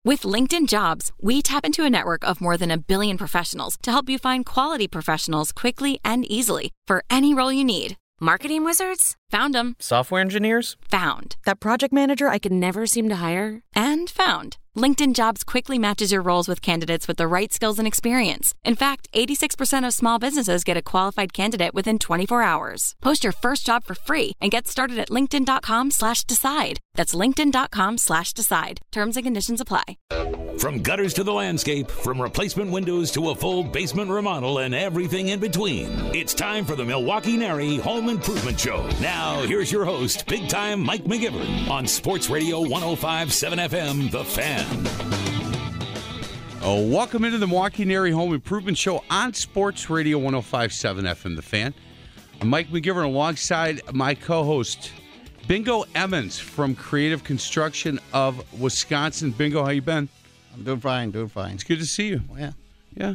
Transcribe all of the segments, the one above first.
With LinkedIn Jobs, we tap into a network of more than 1 billion professionals to help you find quality professionals quickly and easily for any role you need. Marketing wizards? Found them. Software engineers? Found. That project manager I could never seem to hire? And found. LinkedIn Jobs quickly matches your roles with candidates with the right skills and experience. In fact, 86% of small businesses get a qualified candidate within 24 hours. Post your first job for free and get started at linkedin.com/decide. That's linkedin.com/decide. Terms and conditions apply. From gutters to the landscape, from replacement windows to a full basement remodel and everything in between, it's time for the Milwaukee NARI Home Improvement Show. Now, here's your host, big-time Mike McGivern, on Sports Radio 105.7 FM, The Fan. Welcome into the Milwaukee NARI Home Improvement Show on Sports Radio 105.7 FM, The Fan. I'm Mike McGivern alongside my co-host, Bingo Emmons from Creative Construction of Wisconsin. Bingo, how you been? I'm doing fine, It's good to see you. Oh, yeah. Yeah.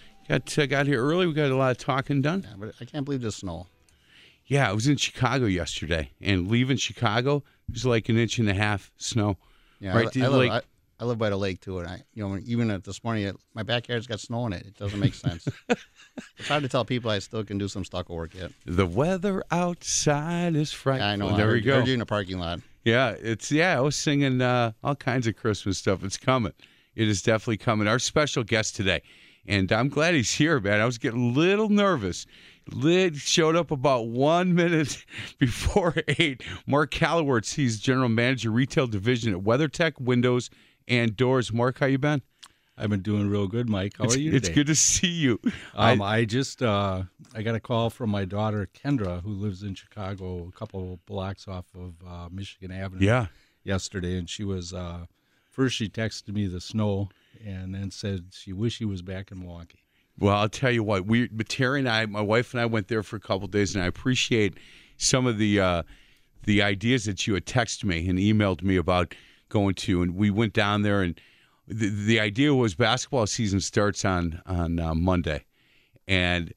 Got here early. We got a lot of talking done. Yeah, but I can't believe the snow. Yeah, I was in Chicago yesterday, and leaving Chicago, it was like 1.5 inches snow. Yeah, right to the lake. I live by the lake too, and even this morning, my backyard's got snow in it. It doesn't make sense. It's hard to tell people I still can do some stucco work yet. The weather outside is frightful. Yeah, I know. There we go. I heard you in the parking lot. Yeah, I was singing all kinds of Christmas stuff. It's coming. It is definitely coming. Our special guest today, and I'm glad he's here, man. I was getting a little nervous. Lid showed up about 1 minute before 8. Mark Callowitz, he's General Manager, Retail Division at WeatherTech Windows and Doors. Mark, how you been? I've been doing real good, Mike. How are you today? It's good to see you. I got a call from my daughter, Kendra, who lives in Chicago, a couple blocks off of Michigan Avenue yesterday, and she was first she texted me the snow and then said she wished she was back in Milwaukee. Well, I'll tell you what, Terry and I, my wife and I went there for a couple of days, and I appreciate some of the ideas that you had texted me and emailed me about going to, and we went down there, and the idea was basketball season starts on Monday, and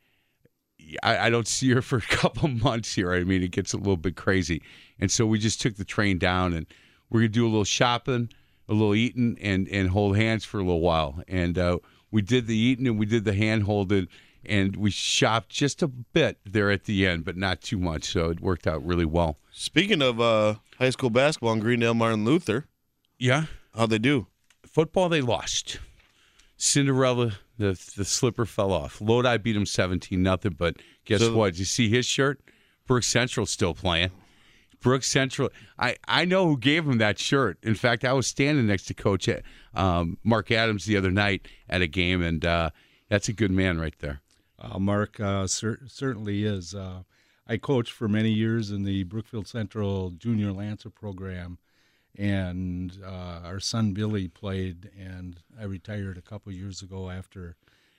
I don't see her for a couple months here. I mean, it gets a little bit crazy, and so we just took the train down, and we're gonna do a little shopping, a little eating, and hold hands for a little while, and we did the eating and we did the hand holding, and we shopped just a bit there at the end, but not too much, so it worked out really well. Speaking of high school basketball in Greendale, Martin Luther. Yeah? How'd they do? Football, they lost. Cinderella, the slipper fell off. Lodi beat them 17-0, but guess what? Did you see his shirt? Brooks Central's still playing. Brooks Central, I know who gave him that shirt. In fact, I was standing next to Coach Mark Adams the other night at a game, and that's a good man right there. Mark certainly is. I coached for many years in the Brookfield Central Junior Lancer program, and our son Billy played, and I retired a couple years ago after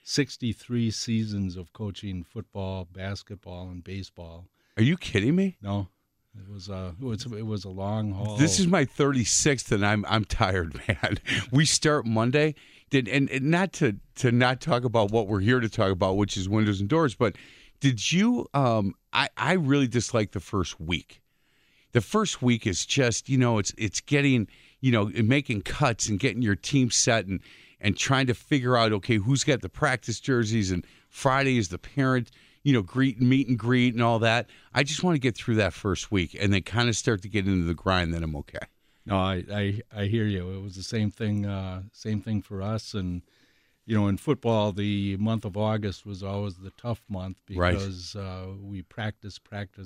63 seasons of coaching football, basketball, and baseball. Are you kidding me? No. It was a long haul. This is my 36th, and I'm tired, man. We start Monday, and not to not talk about what we're here to talk about, which is windows and doors. But did you? I really dislike the first week. The first week is just it's getting making cuts and getting your team set and trying to figure out who's got the practice jerseys, and Friday is the parent. Meet and greet and all that. I just want to get through that first week and then kind of start to get into the grind. Then I'm okay. No, I hear you. It was the same thing for us. And in football, the month of August was always the tough month because we practiced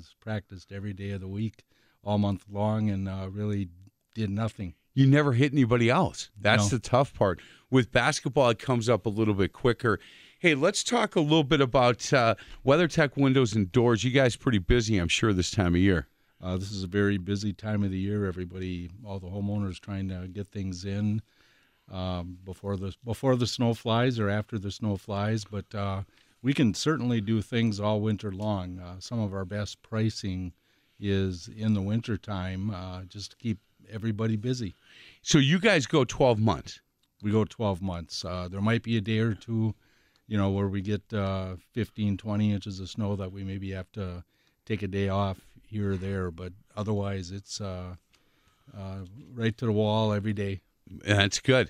every day of the week, all month long, and really did nothing. You never hit anybody else. That's No. the tough part. With basketball, it comes up a little bit quicker. Hey, let's talk a little bit about WeatherTech Windows and Doors. You guys pretty busy, I'm sure, this time of year. This is a very busy time of the year. Everybody, all the homeowners, trying to get things in before the snow flies or after the snow flies. But we can certainly do things all winter long. Some of our best pricing is in the winter time, just to keep everybody busy. So you guys go 12 months. We go 12 months. There might be a day or two, where we get 15, 20 inches of snow that we maybe have to take a day off here or there. But otherwise, it's right to the wall every day. That's good.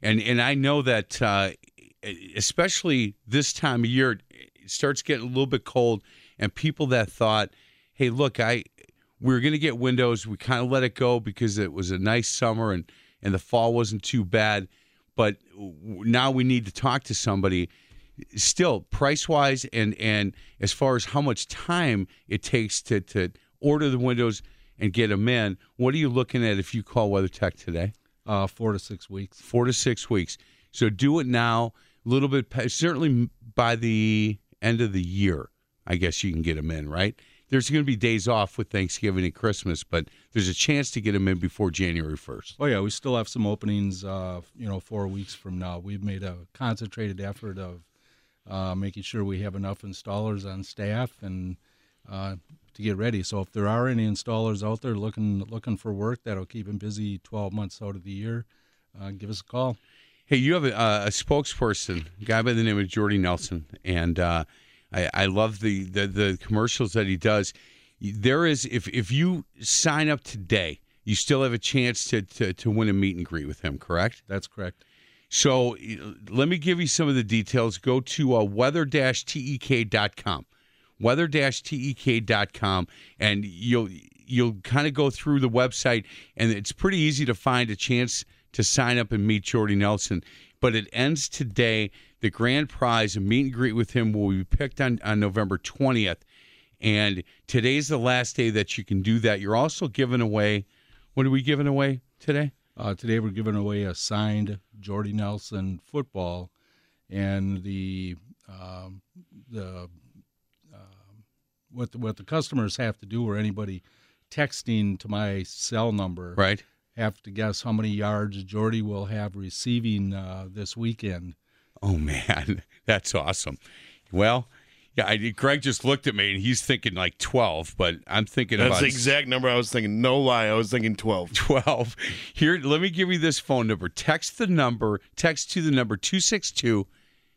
And I know that especially this time of year, it starts getting a little bit cold, and people that thought, hey, look, we're going to get windows. We kind of let it go because it was a nice summer and the fall wasn't too bad. But now we need to talk to somebody. Still, price-wise and as far as how much time it takes to order the windows and get them in, what are you looking at if you call WeatherTech today? 4 to 6 weeks. 4 to 6 weeks. So do it now. A little bit, certainly by the end of the year, I guess you can get them in, right? There's going to be days off with Thanksgiving and Christmas, but there's a chance to get them in before January 1st. Oh, yeah, we still have some openings, 4 weeks from now. We've made a concentrated effort of making sure we have enough installers on staff and to get ready. So if there are any installers out there looking for work that'll keep them busy 12 months out of the year, give us a call. Hey, you have a spokesperson, a guy by the name of Jordy Nelson, and I love the commercials that he does. There is, if you sign up today, you still have a chance to win a meet and greet with him, correct? That's correct. So let me give you some of the details. Go to weather-tek.com, weather-tek.com, and you'll kind of go through the website, and it's pretty easy to find a chance to sign up and meet Jordy Nelson. But it ends today. The grand prize, a meet and greet with him, will be picked on November 20th. And today's the last day that you can do that. You're also giving away, what are we giving away today? Today we're giving away a signed Jordy Nelson football, and what the customers have to do, or anybody texting to my cell number, Right. have to guess how many yards Jordy will have receiving this weekend. Oh, man, that's awesome. Well, yeah, Greg just looked at me, and he's thinking like 12, but I'm thinking That's about the exact number I was thinking. No lie, I was thinking 12. 12. Here, let me give you this phone number. Text to the number 262-613-2103.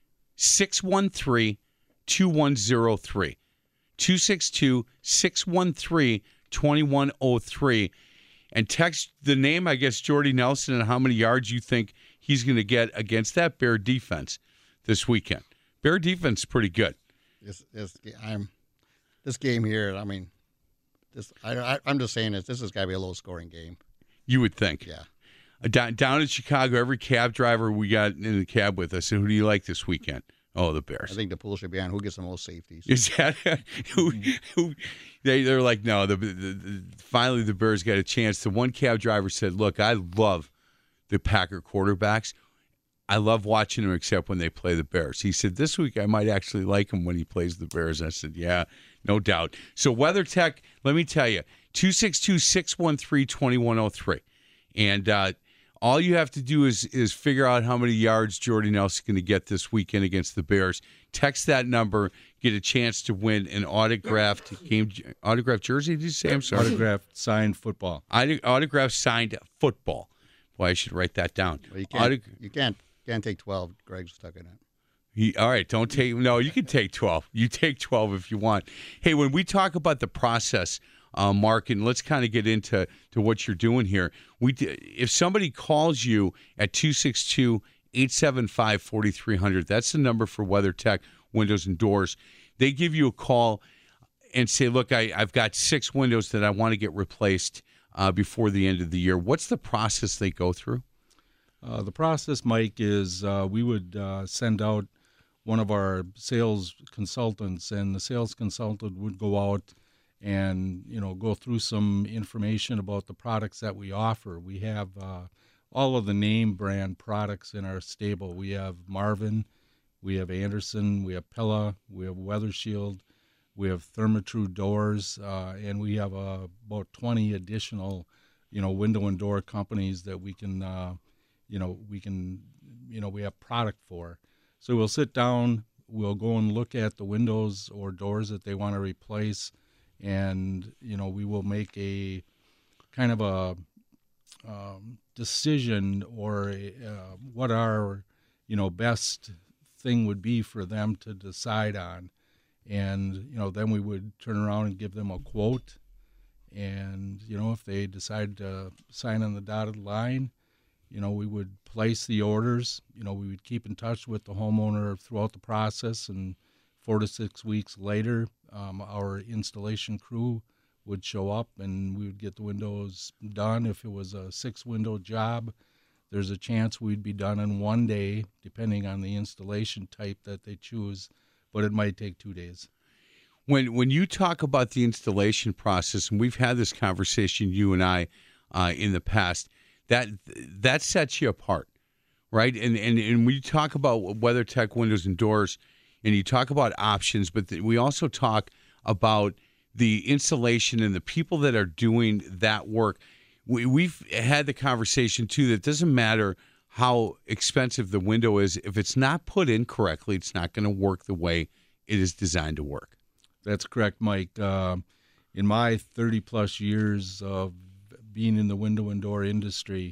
262-613-2103. And text the name, I guess, Jordy Nelson, and how many yards you think he's going to get against that Bear defense this weekend. Bear defense is pretty good. This game here. I mean, I'm just saying this has got to be a low-scoring game. You would think. Yeah. Down in Chicago, every cab driver we got in the cab with us said, who do you like this weekend? Oh, the Bears. I think the pool should be on who gets the most safeties. Is that who they're like, no, finally the Bears got a chance. The one cab driver said, look, I love the Packer quarterbacks. I love watching them except when they play the Bears. He said, this week I might actually like him when he plays the Bears. I said, yeah, no doubt. So WeatherTech, let me tell you, 262-613-2103. And all you have to do is figure out how many yards Jordy Nelson's going to get this weekend against the Bears. Text that number, get a chance to win an autographed jersey. Did you say? I'm sorry. Autographed signed football. Autographed signed football. Boy, I should write that down. Well, you can't take 12. Greg's stuck in it. All right, don't take. No, you can take 12. You take 12 if you want. Hey, when we talk about the process, Mark, and let's kind of get into what you're doing here. If somebody calls you at 262-875-4300, that's the number for WeatherTech Windows and Doors. They give you a call and say, look, I've got 6 windows that I want to get replaced before the end of the year. What's the process they go through? The process, Mike, is we would send out one of our sales consultants, and the sales consultant would go out and go through some information about the products that we offer. We have all of the name brand products in our stable. We have Marvin, we have Anderson, we have Pella, we have Weather Shield, we have Therma-Tru doors, and we have about 20 additional, window and door companies that we have product for. So we'll sit down, we'll go and look at the windows or doors that they want to replace, and we will make a kind of a decision or what our best thing would be for them to decide on, and then we would turn around and give them a quote, and if they decide to sign on the dotted line, we would place the orders. We would keep in touch with the homeowner throughout the process, and 4 to 6 weeks later, our installation crew would show up and we would get the windows done. If it was a 6-window job, there's a chance we'd be done in 1 day, depending on the installation type that they choose, but it might take 2 days. When you talk about the installation process, and we've had this conversation, you and I, in the past, that sets you apart, right? And when you talk about WeatherTech windows and doors, and you talk about options, but we also talk about the installation and the people that are doing that work. We've had the conversation, too, that it doesn't matter how expensive the window is. If it's not put in correctly, it's not going to work the way it is designed to work. That's correct, Mike. In my 30-plus years of being in the window and door industry,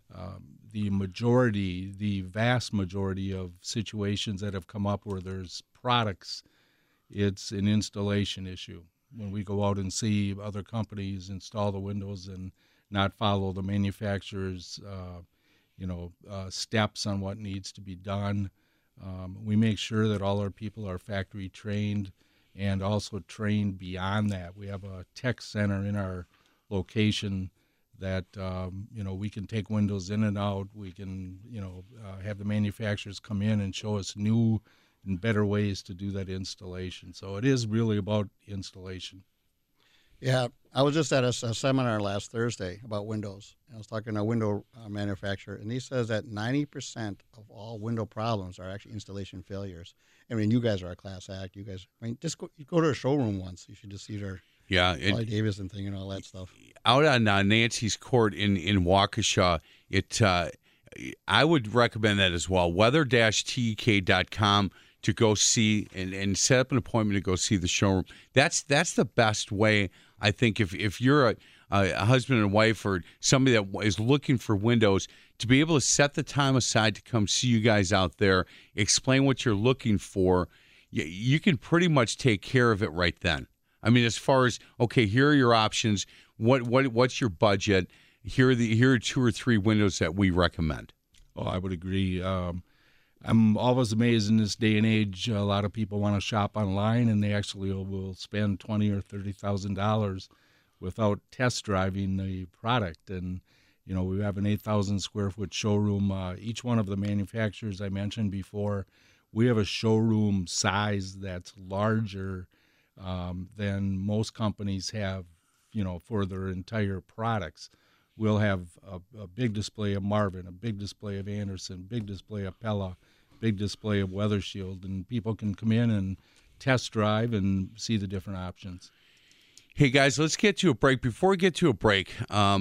the vast majority of situations that have come up where there's products, it's an installation issue. When we go out and see other companies install the windows and not follow the manufacturer's, steps on what needs to be done, we make sure that all our people are factory trained and also trained beyond that. We have a tech center in our location that, we can take windows in and out. We can, have the manufacturers come in and show us new and better ways to do that installation. So it is really about installation. Yeah, I was just at a seminar last Thursday about windows. I was talking to a window manufacturer, and he says that 90% of all window problems are actually installation failures. I mean, you guys are a class act. You guys, just go to a showroom once. You should just see their Harley Davidson thing and all that stuff. Out on Nancy's Court in Waukesha, I would recommend that as well. weather-tek.com to go see and set up an appointment to go see the showroom. That's the best way, I think, if you're a husband and wife or somebody that is looking for windows, to be able to set the time aside to come see you guys out there, explain what you're looking for. You can pretty much take care of it right then. I mean, as far as, okay, here are your options. What's your budget? Here are 2 or 3 windows that we recommend. Oh, I would agree. I'm always amazed in this day and age. A lot of people want to shop online, and they actually will spend $20,000 or $30,000 without test driving the product. And we have an 8,000 square foot showroom. Each one of the manufacturers I mentioned before, we have a showroom size that's larger than most companies have, for their entire products. We'll have a big display of Marvin, a big display of Anderson, big display of Pella, big display of Weather Shield, and people can come in and test drive and see the different options. Hey, guys, let's get to a break. Before we get to a break,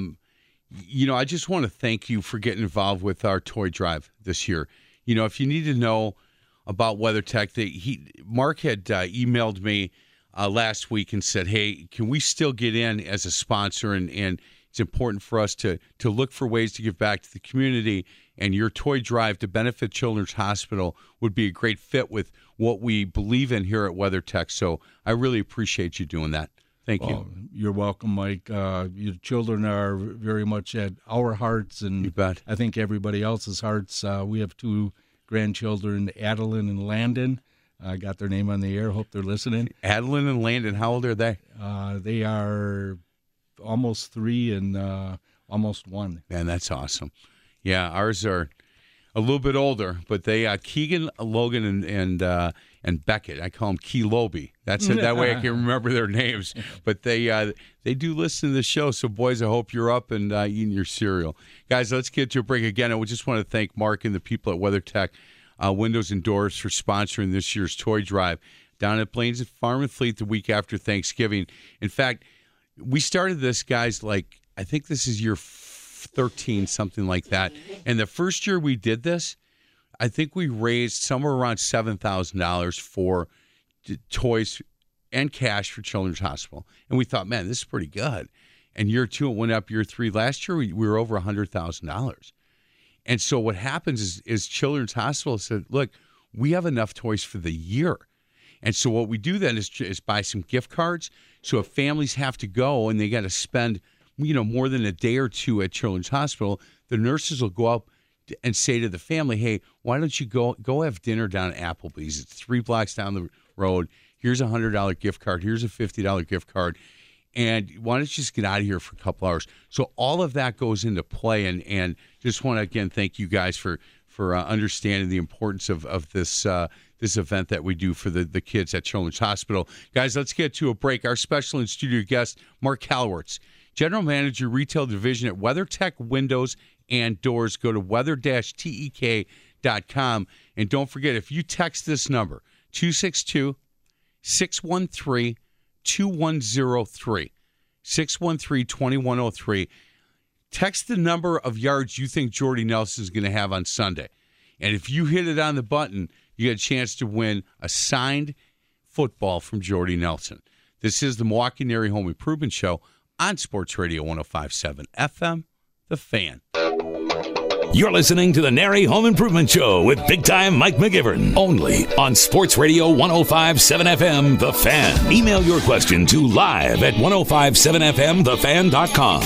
I just want to thank you for getting involved with our toy drive this year. If you need to know about WeatherTech, Mark had emailed me last week and said, hey, can we still get in as a sponsor? And it's important for us to look for ways to give back to the community, and your toy drive to benefit Children's Hospital would be a great fit with what we believe in here at WeatherTech. So I really appreciate you doing that. Thank you. You're welcome, Mike. Your children are very much at our hearts, and you bet. I think everybody else's hearts. We have 2 grandchildren, Adeline and Landon. I got their name on the air. Hope they're listening. Adeline and Landon, how old are they? They are almost 3 and almost 1. Man, that's awesome. Yeah, ours are a little bit older, but they Keegan, Logan, and Beckett. I call them Key Loby. That's it. That way I can remember their names. But they do listen to the show. So, boys, I hope you're up and eating your cereal. Guys, let's get to a break again. I just want to thank Mark and the people at WeatherTech Windows and Doors for sponsoring this year's toy drive down at Plains Farm and Fleet the week after Thanksgiving. In fact, we started this, guys, I think this is year 13, something like that. And the first year we did this, I think we raised somewhere around $7,000 for toys and cash for Children's Hospital. And we thought, man, this is pretty good. And year 2, it went up. Year 3, last year, we were over $100,000. And so what happens is Children's Hospital said, look, we have enough toys for the year. And so what we do then is buy some gift cards. So if families have to go and they got to spend more than a day or two at Children's Hospital, the nurses will go up and say to the family, hey, why don't you go have dinner down at Applebee's? It's 3 blocks down the road. Here's a $100 gift card. Here's a $50 gift card. And why don't you just get out of here for a couple hours? So all of that goes into play. And just want to, again, thank you guys for understanding the importance of this this event that we do for the kids at Children's Hospital. Guys, let's get to a break. Our special in-studio guest, Mark Kalowitz, General Manager, Retail Division at WeatherTech Windows and Doors. Go to weather-tek.com. And don't forget, if you text this number, 262-613-2103, 613-2103, text the number of yards you think Jordy Nelson is going to have on Sunday. And if you hit it on the button, you get a chance to win a signed football from Jordy Nelson. This is the Milwaukee NARI Home Improvement Show on Sports Radio 105.7 FM, The Fan. You're listening to the NARI Home Improvement Show with big-time Mike McGivern, only on Sports Radio 105.7 FM, The Fan. Email your question to live@1057fmthefan.com.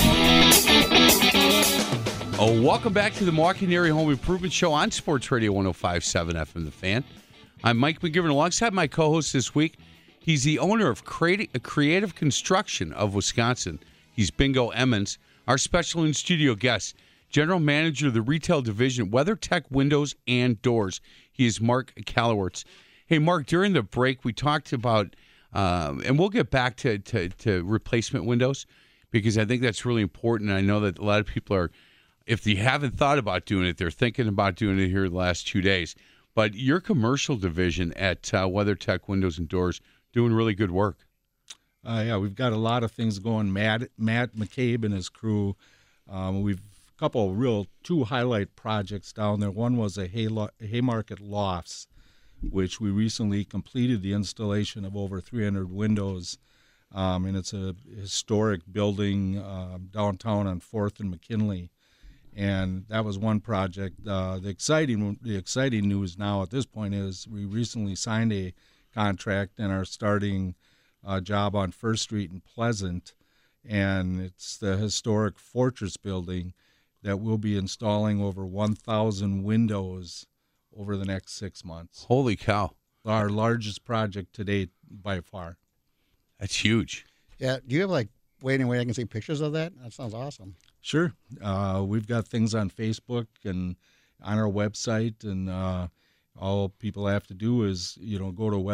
Welcome back to the Milwaukee NARI Home Improvement Show on Sports Radio 105.7 FM, The Fan. I'm Mike McGivern alongside my co-host this week. He's the owner of Creative Construction of Wisconsin. He's Bingo Emmons. Our special in-studio guest, General Manager of the Retail Division, WeatherTech Windows and Doors. He is Mark Kalowitz. Hey, Mark, during the break, we talked about, and we'll get back to replacement windows because I think that's really important. I know that a lot of people are, if you haven't thought about doing it, they're thinking about doing it here the last 2 days. But your commercial division at WeatherTech Windows and Doors doing really good work. Yeah, we've got a lot of things going. Matt McCabe and his crew, we've a couple of two highlight projects down there. One was a Haymarket Lofts, which we recently completed the installation of over 300 windows, and it's a historic building downtown on 4th and McKinley. And that was one project. The exciting news now at this point is we recently signed a contract and are starting a job on First Street in Pleasant, and it's the historic Fortress building that we'll be installing over 1,000 windows over the next 6 months. Holy cow. Our largest project to date by far. That's huge. Yeah. Do you have any way I can see pictures of that? That sounds awesome. Sure. We've got things on Facebook and on our website, and all people have to do is, go to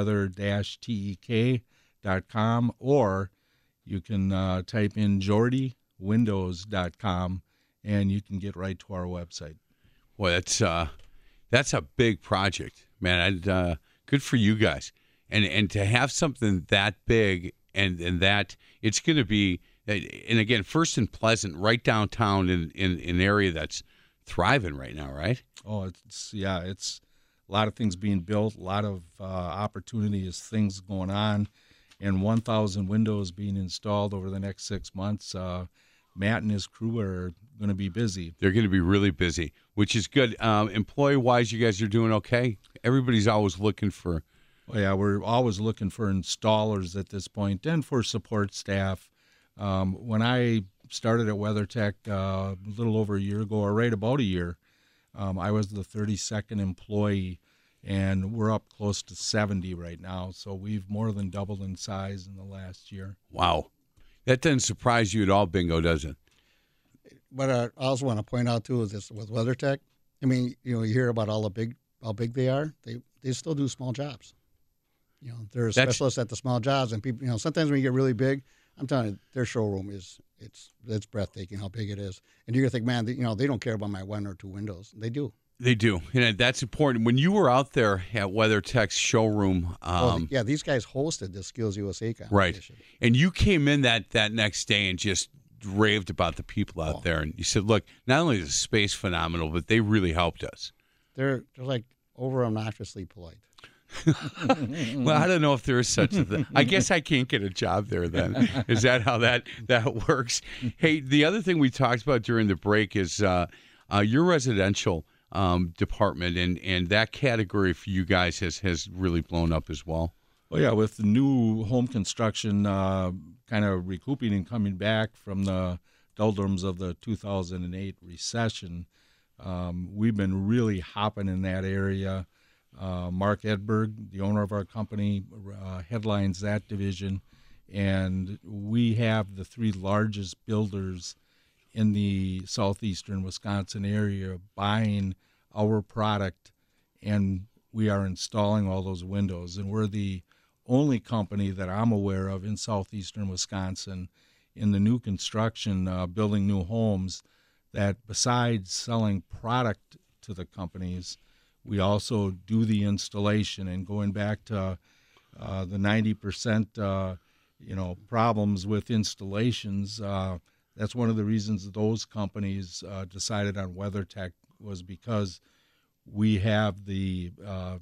weather-tek.com, or you can type in jordywindows.com, and you can get right to our website. Boy, that's a big project, man. Good for you guys, and to have something that big and that it's going to be. And again, First and Pleasant, right downtown in an area that's thriving right now, right? Oh, it's a lot of things being built, a lot of opportunities, things going on, and 1,000 windows being installed over the next 6 months. Matt and his crew are going to be busy. They're going to be really busy, which is good. Employee-wise, you guys are doing okay? Everybody's always looking for... Oh, yeah, we're always looking for installers at this point and for support staff. When I started at WeatherTech a little over a year ago, or right about a year, I was the 32nd employee, and we're up close to 70 right now. So we've more than doubled in size in the last year. Wow. That doesn't surprise you at all, Bingo, does it? But I also want to point out, too, is this with WeatherTech. I mean, you hear about how big they are. They still do small jobs. They're specialists at the small jobs, and people, sometimes when you get really big, I'm telling you, their showroom it's breathtaking how big it is. And you're going to think, man, they don't care about my 1 or 2 windows. They do. They do. And that's important. When you were out there at WeatherTech's showroom. These guys hosted the Skills USA competition. Right. And you came in that next day and just raved about the people out there. And you said, look, not only is the space phenomenal, but they really helped us. They're like over obnoxiously polite. Well, I don't know if there is such a thing. I guess I can't get a job there then. Is that how that works? Hey, the other thing we talked about during the break is your residential department, and that category for you guys has really blown up as well. Well, yeah, with the new home construction kind of recouping and coming back from the doldrums of the 2008 recession, we've been really hopping in that area. Mark Edberg, the owner of our company, headlines that division, and we have the 3 largest builders in the southeastern Wisconsin area buying our product, and we are installing all those windows. And we're the only company that I'm aware of in southeastern Wisconsin in the new construction, building new homes, that besides selling product to the companies, we also do the installation. And going back to the 90% problems with installations, that's one of the reasons those companies decided on WeatherTech, was because we have the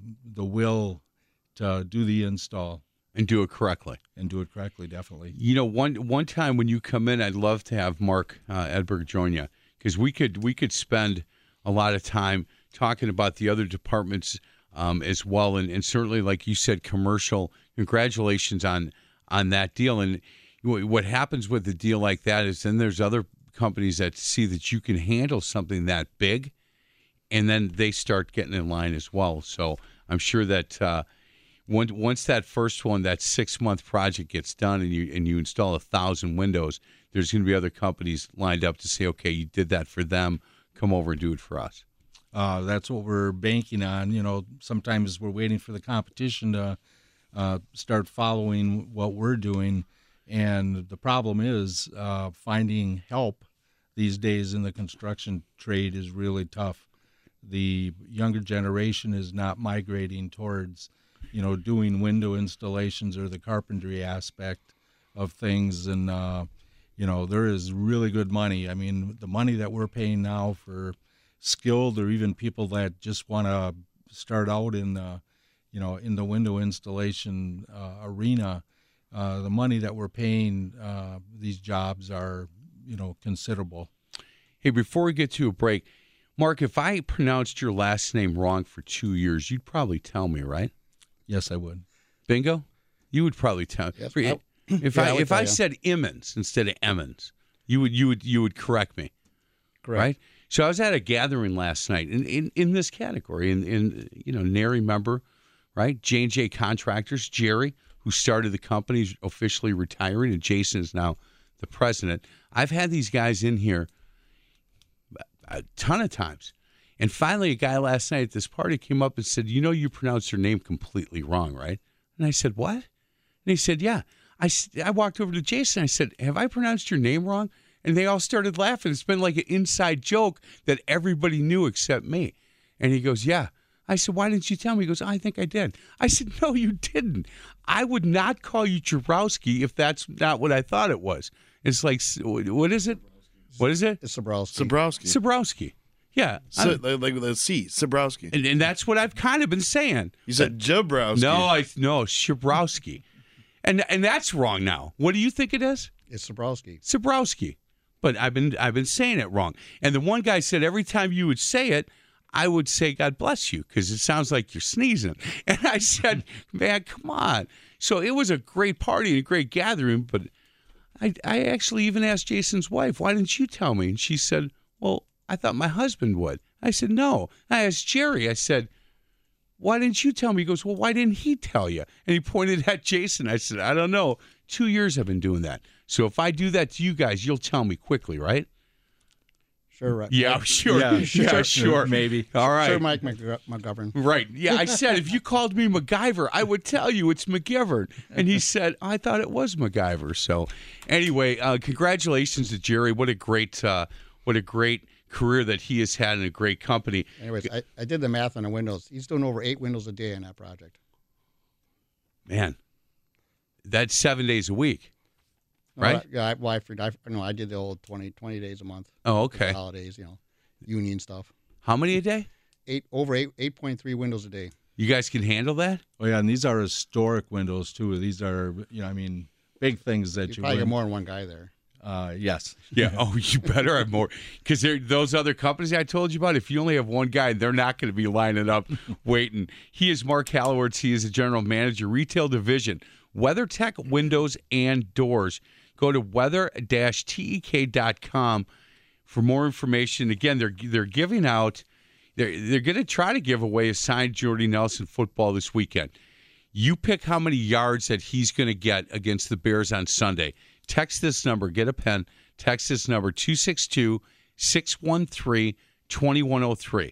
will to do the install. And do it correctly. Definitely. You know, one time when you come in, I'd love to have Mark Edberg join you, because we could spend a lot of time talking about the other departments as well, and certainly, like you said, commercial. Congratulations on that deal. And what happens with a deal like that is then there's other companies that see that you can handle something that big, and then they start getting in line as well. So I'm sure that once that first one, that 6-month project gets done, and you install 1,000 windows, there's going to be other companies lined up to say, okay, you did that for them, come over and do it for us. That's what we're banking on. You know, sometimes we're waiting for the competition to start following what we're doing, and the problem is finding help these days in the construction trade is really tough. The younger generation is not migrating towards, doing window installations or the carpentry aspect of things. And, there is really good money. I mean, the money that we're paying now for skilled or even people that just want to start out in the window installation arena, the money that we're paying these jobs are, considerable. Hey, before we get to a break, Mark, if I pronounced your last name wrong for 2 years, you'd probably tell me, right? Yes, I would. Bingo? You would probably tell. Yes, If I said Emmons instead of Emmons, you would correct me. Correct. Right? So I was at a gathering last night in this category, in NARI member, right? J&J Contractors, Jerry, who started the company, is officially retiring, and Jason is now the president. I've had these guys in here a ton of times. And finally, a guy last night at this party came up and said, you pronounced your name completely wrong, right? And I said, what? And he said, yeah. I walked over to Jason. I said, have I pronounced your name wrong? And they all started laughing. It's been like an inside joke that everybody knew except me. And he goes, yeah. I said, why didn't you tell me? He goes, I think I did. I said, no, you didn't. I would not call you Jabrowski if that's not what I thought it was. It's like, what is it? What is it? It's Sabrowski. Sabrowski. Yeah. Like with a C, Sabrowski. And that's what I've kind of been saying. You said Jabrowski. No, Shabrowski. And that's wrong now. What do you think it is? It's Sabrowski. Sabrowski. But I've been saying it wrong. And the one guy said every time you would say it, I would say, God bless you, because it sounds like you're sneezing. And I said, man, come on. So it was a great party and a great gathering, but I actually even asked Jason's wife, why didn't you tell me? And she said, well, I thought my husband would. I said, no. I asked Jerry, I said, why didn't you tell me? He goes, well, why didn't he tell you? And he pointed at Jason. I said, I don't know. 2 years I've been doing that. So if I do that to you guys, you'll tell me quickly, right? Sure, right. Yeah, sure. Yeah, sure. Maybe. All right. Sure, Mike McGovern. Right. Yeah, I said, if you called me MacGyver, I would tell you it's McGivern. And he said, I thought it was MacGyver. So anyway, congratulations to Jerry. What a great career that he has had in a great company. Anyways, I did the math on the windows. He's doing over 8 windows a day on that project. Man, that's 7 days a week, right? I did the old 20 days a month. Oh, okay. Holidays, union stuff. How many a day? 8.3 windows a day. You guys can handle that? Oh, yeah, and these are historic windows, too. These are, big things that you probably get more than one guy there. Yes. Yeah. Oh, you better have more. Because those other companies I told you about, if you only have one guy, they're not going to be lining up waiting. He is Mark Hallowards. He is the general manager, retail division, WeatherTech Windows and Doors. Go to weather-tek.com for more information. Again, they're giving out. They're going to try to give away a signed Jordy Nelson football this weekend. You pick how many yards that he's going to get against the Bears on Sunday. Text this number. Get a pen. Text this number, 262-613-2103.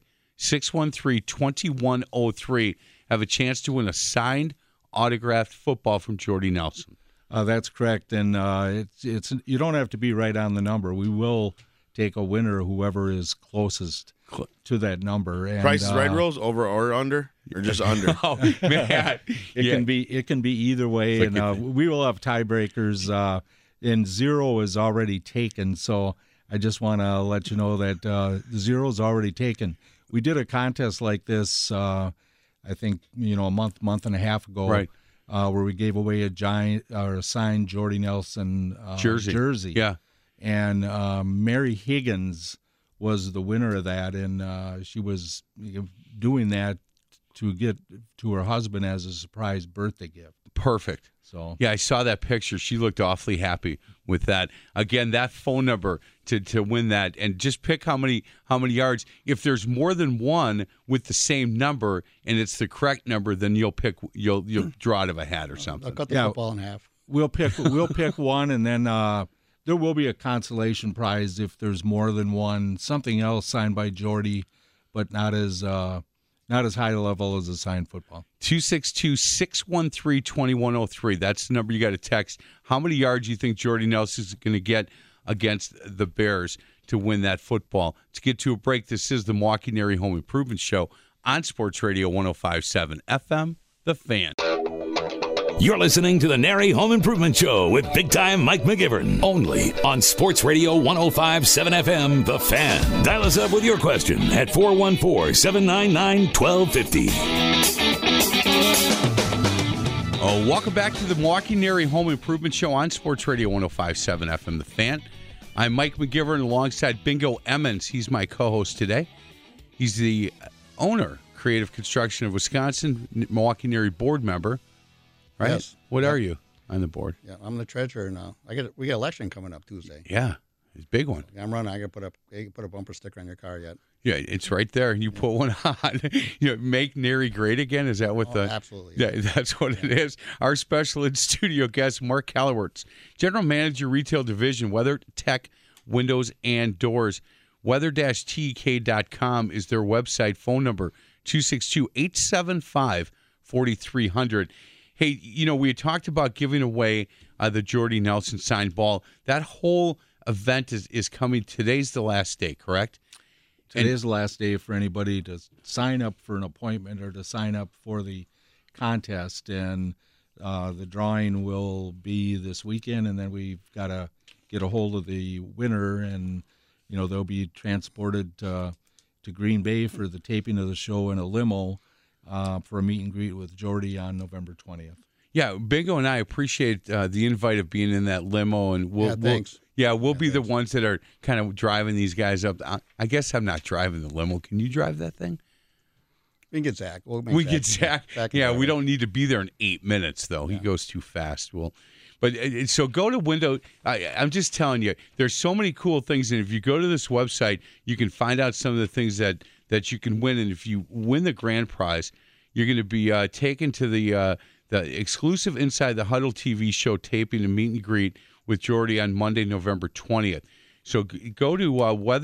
613-2103. Have a chance to win a signed, autographed football from Jordy Nelson. That's correct, and it's you don't have to be right on the number. We will take a winner, whoever is closest to that number. And, Price is Right rules, over or under, or just under? Oh man, it can be either way, and we will have tiebreakers. And 0 is already taken, so I just want to let you know that 0 is already taken. We did a contest like this, I think a month and a half ago, right? Where we gave away a signed Jordy Nelson jersey. Yeah. And Mary Higgins was the winner of that, and she was doing that to get to her husband as a surprise birthday gift. Perfect. So yeah, I saw that picture. She looked awfully happy with that. Again, that phone number to win that, and just pick how many yards. If there's more than one with the same number and it's the correct number, then you'll draw out of a hat or something. I'll cut the football in half. We'll pick one, and then there will be a consolation prize if there's more than one. Something else signed by Jordy, but not as high level as a signed football. 262-613-2103. That's the number you got to text. How many yards you think Jordy Nelson is going to get against the Bears to win that football? To get to a break, this is the Milwaukee Nary Home Improvement Show on Sports Radio 105.7 FM, The Fan. You're listening to the Nary Home Improvement Show with big-time Mike McGivern, only on Sports Radio 105.7 FM, The Fan. Dial us up with your question at 414-799-1250. Welcome back to the Milwaukee Nary Home Improvement Show on Sports Radio 105.7 FM, The Fan. I'm Mike McGivern alongside Bingo Emmons. He's my co-host today. He's the owner, Creative Construction of Wisconsin, Milwaukee Nary board member. Right? Yes. What are you on the board? Yeah, I'm the treasurer now. We got election coming up Tuesday. Yeah, it's a big one. I'm running. I got to put a bumper sticker on your car yet. Yeah, it's right there. You put one on. Make Nary great again. Is that what absolutely. Yeah, that's what it is. Our special in studio guest, Mark Callerwerts, General Manager, Retail Division, Weather Tech, Windows and Doors. Weather-TK.com is their website. Phone number 262-875-4300. Hey, we had talked about giving away the Jordy Nelson signed ball. That whole event is coming. Today's the last day, correct? Today's the last day for anybody to sign up for an appointment or to sign up for the contest. And the drawing will be this weekend, and then we've got to get a hold of the winner, and, they'll be transported to Green Bay for the taping of the show in a limo. For a meet and greet with Jordy on November 20th. Yeah, Bingo and I appreciate the invite of being in that limo, and we'll be the ones that are kind of driving these guys up. I guess I'm not driving the limo. Can you drive that thing? We can get Zach. We get Zach. Yeah, we don't need to be there in 8 minutes though. Yeah. He goes too fast. So go to Window. I'm just telling you, there's so many cool things, and if you go to this website, you can find out some of the things that you can win. And if you win the grand prize, you're going to be taken to the exclusive Inside the Huddle TV show taping and meet and greet with Jordy on Monday, November 20th. So go to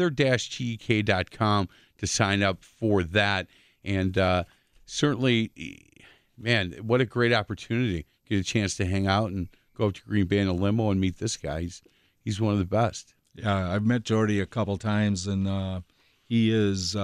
weather-tek.com to sign up for that. And certainly, man, what a great opportunity. Get a chance to hang out and go up to Green Bay in a limo and meet this guy. He's one of the best. Yeah, I've met Jordy a couple times, and he is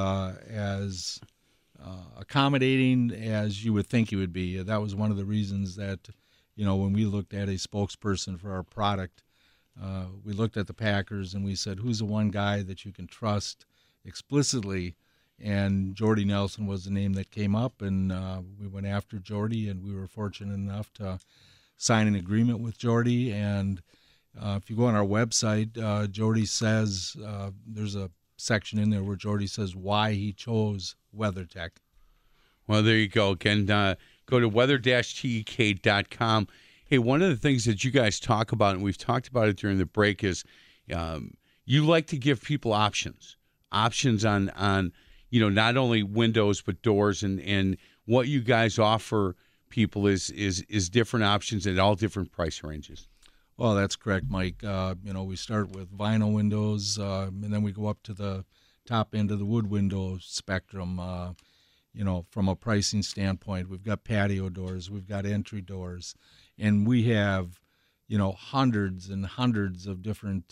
as accommodating as you would think he would be. That was one of the reasons that, when we looked at a spokesperson for our product, we looked at the Packers and we said, who's the one guy that you can trust explicitly? And Jordy Nelson was the name that came up, and we went after Jordy, and we were fortunate enough to sign an agreement with Jordy. And if you go on our website, Jordy says there's a section in there where Jordy says why he chose WeatherTech. Well, there you go. Again, go to weather-tek.com. Hey, one of the things that you guys talk about, and we've talked about it during the break, is you like to give people options on not only windows but doors, and what you guys offer people is different options at all different price ranges. Well, that's correct, Mike. We start with vinyl windows, and then we go up to the top end of the wood window spectrum. From a pricing standpoint, we've got patio doors, we've got entry doors, and we have, hundreds and hundreds of different,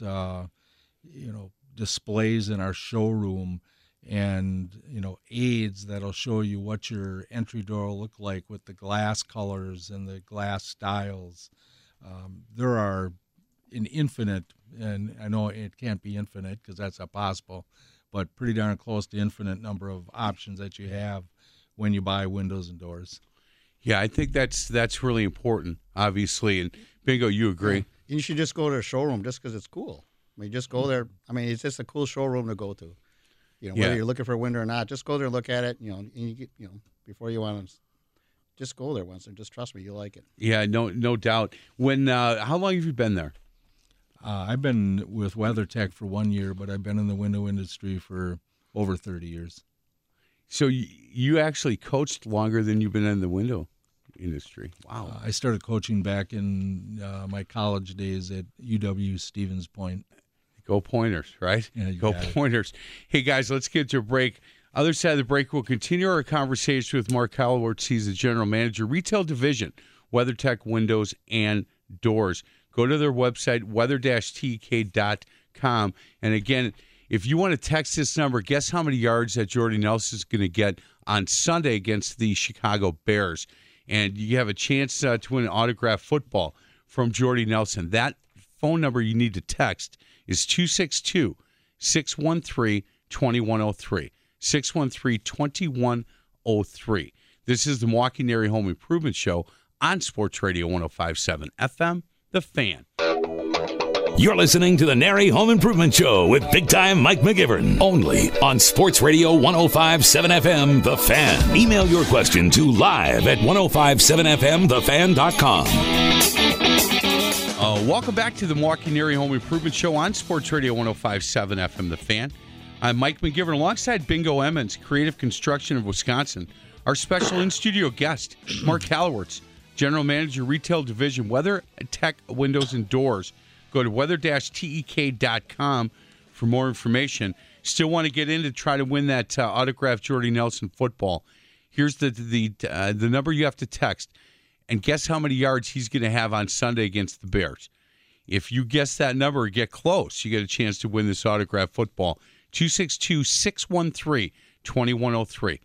displays in our showroom, and aids that'll show you what your entry door will look like with the glass colors and the glass styles. There are an infinite, and I know it can't be infinite because that's impossible, but pretty darn close to infinite number of options that you have when you buy windows and doors. Yeah, I think that's really important, obviously. And Bingo, you agree? You should just go to a showroom just because it's cool. I mean, just go there. I mean, it's just a cool showroom to go to. Whether you're looking for a window or not, just go there, look at it. And you get, before you want to, just go there once and just trust me, you'll like it. Yeah, no doubt. When how long have you been there? I've been with WeatherTech for 1 year, but I've been in the window industry for over 30 years. So you actually coached longer than you've been in the window industry. Wow. I started coaching back in my college days at UW Stevens Point. Go Pointers, right? Yeah, Go Pointers. Hey, guys, let's get to a break. Other side of the break, we'll continue our conversation with Mark Calowitz. He's the general manager, retail division, WeatherTech Windows and Doors. Go to their website, weather-tek.com. And again, if you want to text this number, guess how many yards that Jordy Nelson is going to get on Sunday against the Chicago Bears. And you have a chance to win an autographed football from Jordy Nelson. That phone number you need to text is 262-613-2103. 613-2103. This is the Milwaukee NARI Home Improvement Show on Sports Radio 105.7 FM, The Fan. You're listening to the NARI Home Improvement Show with Big Time Mike McGivern, only on Sports Radio 105.7 FM, The Fan. Email your question to live@1057fmthefan.com. Welcome back to the Milwaukee NARI Home Improvement Show on Sports Radio 105.7 FM, The Fan. I'm Mike McGivern alongside Bingo Emmons, Creative Construction of Wisconsin. Our special in-studio guest, Mark Calowitz, General Manager, Retail Division, WeatherTech Windows and Doors. Go to weather-tek.com for more information. Still want to get in to try to win that autographed Jordy Nelson football. Here's the number you have to text, and guess how many yards he's going to have on Sunday against the Bears. If you guess that number or get close, you get a chance to win this autographed football. 262-613-2103.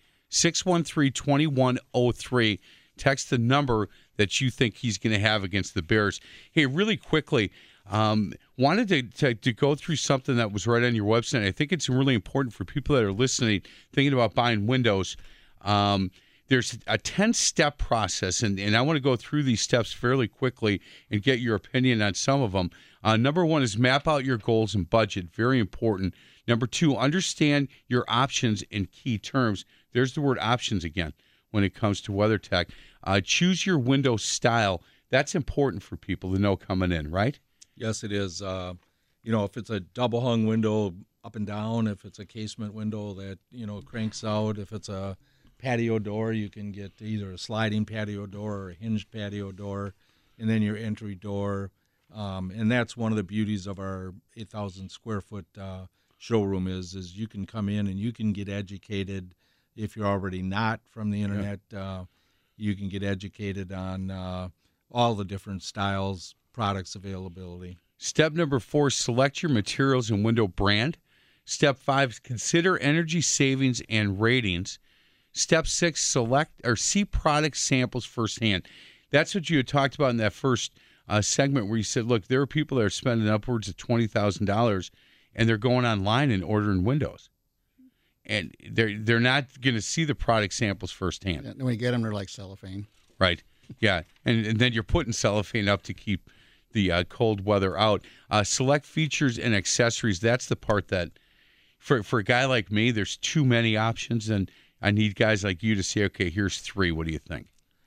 613-2103. Text the number that you think he's going to have against the Bears. Hey, really quickly, wanted to go through something that was right on your website. I think it's really important for people that are listening, thinking about buying windows. There's a 10-step process, and I want to go through these steps fairly quickly and get your opinion on some of them. Number one is map out your goals and budget. Very important. Number two, understand your options in key terms. There's the word options again when it comes to WeatherTech. Choose your window style. That's important for people to know coming in, right? Yes, it is. If it's a double hung window up and down, if it's a casement window that, cranks out, if it's a patio door, you can get either a sliding patio door or a hinged patio door, and then your entry door. And that's one of the beauties of our 8,000 square foot showroom is you can come in and you can get educated. If you're already not from the internet, you can get educated on all the different styles, products availability. Step number 4, select your materials and window brand. Step 5, consider energy savings and ratings. Step 6, select or see product samples firsthand. That's what you had talked about in that first segment where you said, look, there are people that are spending upwards of $20,000 and they're going online and ordering windows. And they're not going to see the product samples firsthand. And when we get them, they're like cellophane. Right. Yeah. And then you're putting cellophane up to keep the cold weather out. Select features and accessories. That's the part that, for a guy like me, there's too many options, and I need guys like you to say, okay, here's 3. What do you think?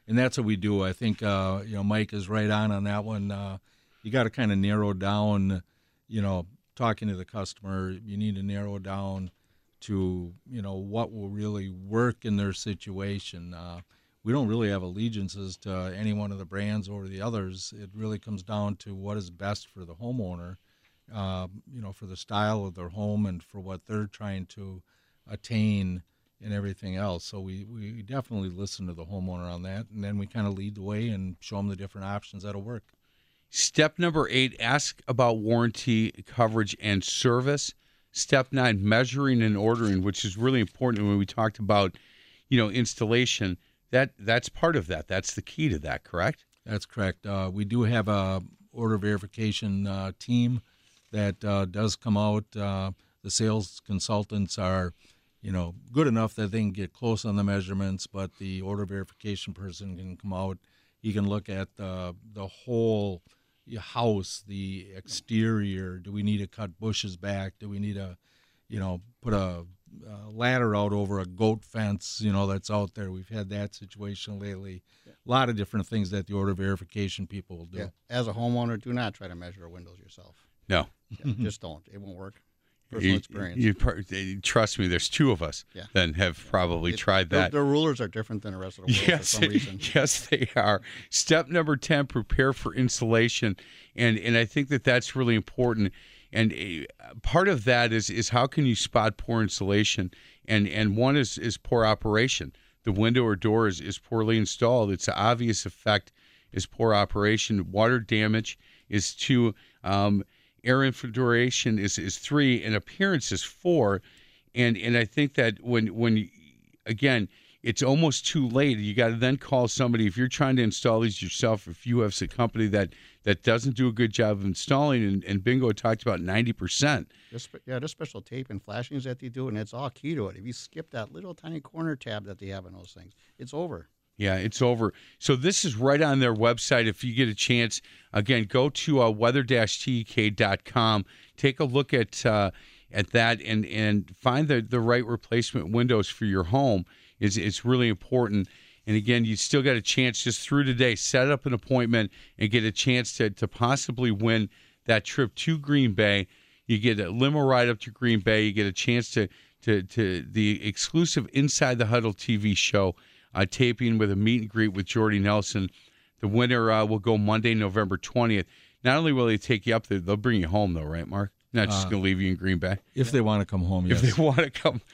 and that's what we do. I think Mike is right on that one. You got to kind of narrow down, talking to the customer. You need to narrow down to what will really work in their situation. We don't really have allegiances to any one of the brands over the others. It really comes down to what is best for the homeowner, for the style of their home and for what they're trying to attain and everything else. So we definitely listen to the homeowner on that, and then we kind of lead the way and show them the different options that'll work. Step number 8, ask about warranty, coverage, and service. Step 9, measuring and ordering, which is really important when we talked about, installation. That's part of that. That's the key to that, correct? That's correct. We do have a order verification team that does come out. The sales consultants are, good enough that they can get close on the measurements, but the order verification person can come out. He can look at the whole house, the exterior. Do we need to cut bushes back? Do we need to, put a ladder out over a goat fence, that's out there? We've had that situation lately. A lot of different things that the order verification people will do. Yeah. As a homeowner, do not try to measure windows yourself. No. Just don't. It won't work. Personal experience. Trust me, there's 2 of us that have probably tried that. The rulers are different than the rest of the world for some reason. Yes, they are. Step number 10, prepare for installation. And I think that's really important. And part of that is how can you spot poor installation? And one is poor operation. The window or door is poorly installed. It's an obvious effect is poor operation. Water damage is 2. Air infiltration is 3, and appearance is 4. And I think that when again, it's almost too late. You got to then call somebody. If you're trying to install these yourself, if you have a company that doesn't do a good job of installing, and Bingo talked about 90%. There's special tape and flashings that they do, and it's all key to it. If you skip that little tiny corner tab that they have in those things, it's over. Yeah, it's over. So this is right on their website. If you get a chance, again, go to weather-tek.com. Take a look at that and find the right replacement windows for your home. It's really important. And again, you still got a chance just through today. Set up an appointment and get a chance to possibly win that trip to Green Bay. You get a limo ride up to Green Bay. You get a chance to the exclusive Inside the Huddle TV show. Taping with a meet and greet with Jordy Nelson. The winner will go Monday, November 20th. Not only will they take you up there, they'll bring you home, though, right, Mark? Not just going to leave you in Green Bay. If they want to come home, yes. If they want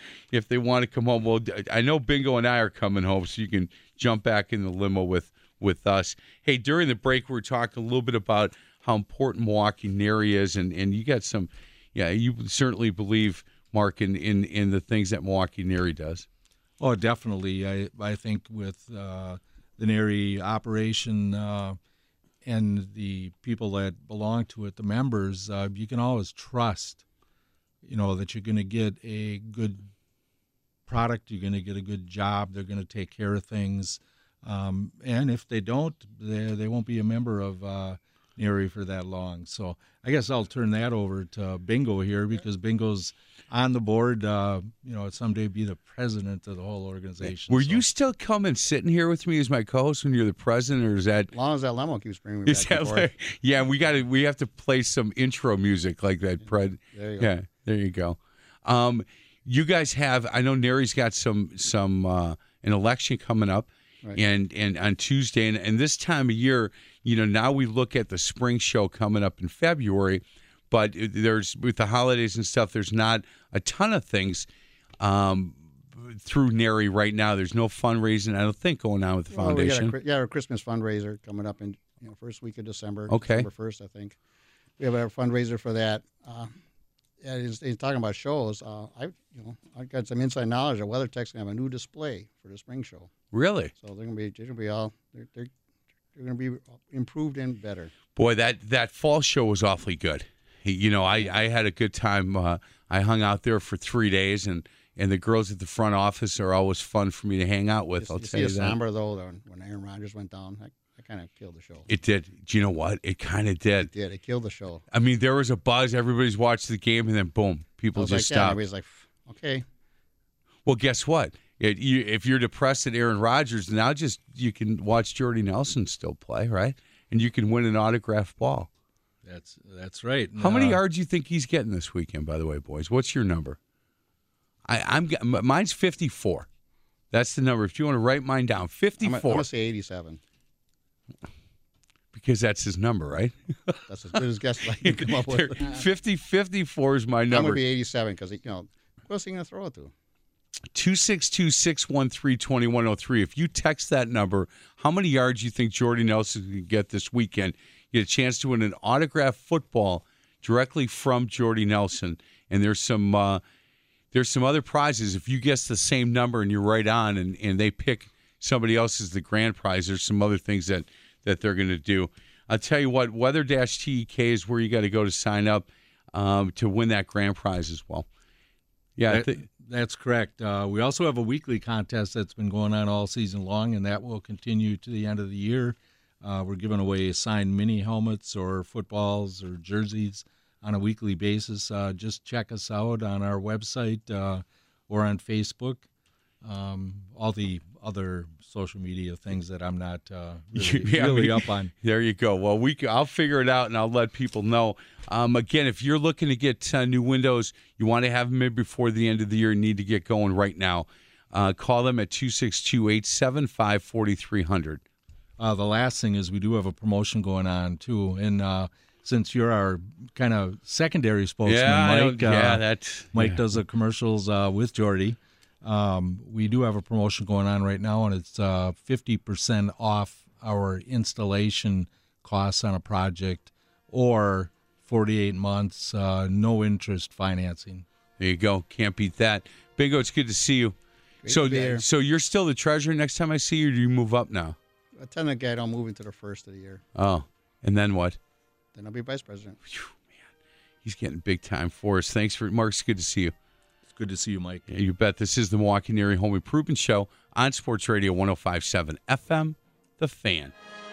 to come home, well, I know Bingo and I are coming home, so you can jump back in the limo with us. Hey, during the break, we were talking a little bit about how important Milwaukee NARI is, and you got some, you certainly believe, Mark, in the things that Milwaukee NARI does. Oh, definitely. I think with the NARI operation and the people that belong to it, the members, you can always trust, that you're going to get a good product, you're going to get a good job, they're going to take care of things. And if they don't, they won't be a member of NARI for that long. So I guess I'll turn that over to Bingo here, because Bingo's on the board, someday be the president of the whole organization. Were you still coming sitting here with me as my co-host when you're the president, or is that? As long as that limo keeps bringing me back and forth. Yeah, we have to play some intro music like that, Pred. There you go. Yeah, there you go. You guys have, I know NARI's got some an election coming up, right, and on Tuesday, and this time of year, now we look at the spring show coming up in February. But there's, with the holidays and stuff, there's not a ton of things through NARI right now. There's no fundraising, I don't think, going on with the foundation. We got our Christmas fundraiser coming up in first week of December. Okay. December 1st, I think. We have our fundraiser for that. He's talking about shows. I've got some inside knowledge that WeatherTech's going to have a new display for the spring show. Really? So they're going to be improved and better. Boy, that fall show was awfully good. I had a good time. I hung out there for 3 days, and the girls at the front office are always fun for me to hang out with. I'll tell you that. Somber, though, when Aaron Rodgers went down, that kind of killed the show. It did. Do you know what? It kind of did. It did. It killed the show. I mean, there was a buzz. Everybody's watched the game, and then boom, people just stopped. Everybody's like, okay. Well, guess what? If you're depressed at Aaron Rodgers, now you can watch Jordy Nelson still play, right? And you can win an autographed ball. That's right. How many yards do you think he's getting this weekend, by the way, boys? What's your number? Mine's 54. That's the number. If you want to write mine down, 54. I'm going to say 87. Because that's his number, right? That's as good as guess I can come up with. 54 is my I'm number. going to be 87 because, who else are you going to throw it to? 262-613-2103. If you text that number, how many yards you think Jordy Nelson can get this weekend? You get a chance to win an autographed football directly from Jordy Nelson. And there's some other prizes. If you guess the same number and you're right on and they pick somebody else as the grand prize, there's some other things that they're going to do. I'll tell you what, Weather-TEK is where you got to go to sign up to win that grand prize as well. Yeah, that's correct. We also have a weekly contest that's been going on all season long, and that will continue to the end of the year. We're giving away signed mini helmets or footballs or jerseys on a weekly basis. Just check us out on our website or on Facebook. All the other social media things that I'm not really up on. There you go. Well, I'll figure it out and I'll let people know. Again, if you're looking to get new windows, you want to have them in before the end of the year, you need to get going right now. Call them at 262-875-4300. The last thing is we do have a promotion going on too, and since you're our kind of secondary spokesman, Mike does the commercials with Jordy. We do have a promotion going on right now, and it's 50% off our installation costs on a project or 48 months, no interest financing. There you go. Can't beat that. Bingo, it's good to see you. Great so you're still the treasurer next time I see you, or do you move up now? I tend to get on moving to the first of the year. Oh, and then what? Then I'll be vice president. Whew, man, he's getting big time for us. Thanks Mark. It's good to see you. Good to see you, Mike. Yeah, you bet. This is the Milwaukee Area Home Improvement Show on Sports Radio 105.7 FM, The Fan.